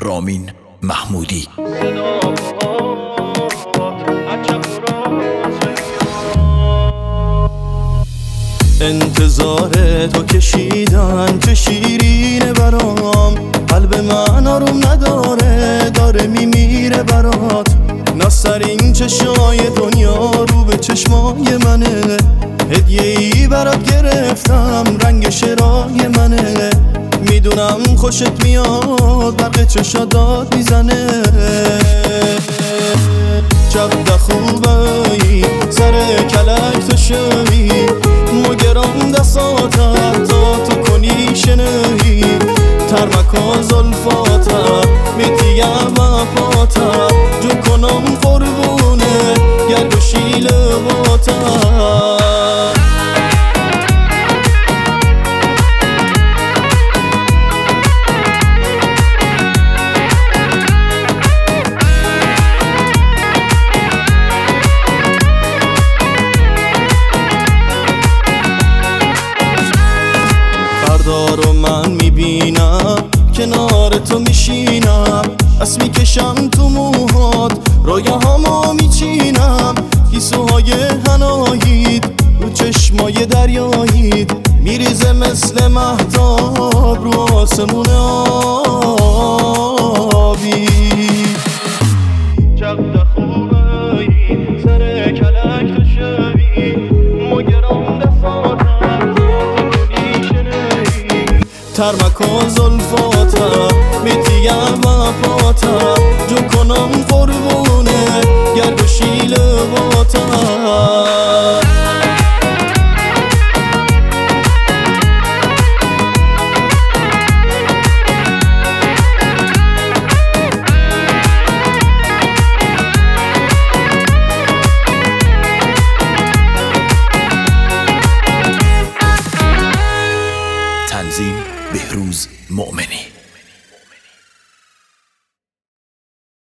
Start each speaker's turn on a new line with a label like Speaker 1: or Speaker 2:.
Speaker 1: رامین محمودی.
Speaker 2: انتظار تو کشیدن چه شیرینه برام، قلب من آروم نداره، داره میمیره برات. ناسترین چشای دنیا رو به چشمای منه، هدیه‌ای برات گرفتم رنگ شرای منه. میدونم خوشت میاد، برق چشادات میزنه. جد خوبه سر کلک تو شوی، مگران دستاتت تا تو کنی شنهی. ترمکا زلفاتت میتیم و پاتت، جو کنم قربونه گرد و شیله باتت. رو من میبینم، کنار تو میشینم، دست میکشم تو موهات، رویاهامو میچینم. گیسوهای حنایید رو چشمای دریایید، میریزه مثل مهتاب رو آسمون آبی. جد خوبه سر کلک تو شوی، مگران دستاتم ترمکا زلفاتم میتیم و پاتم، جو کنم قربونه گرد و شیله باتم.
Speaker 1: تنظیم بهروز مؤمنی.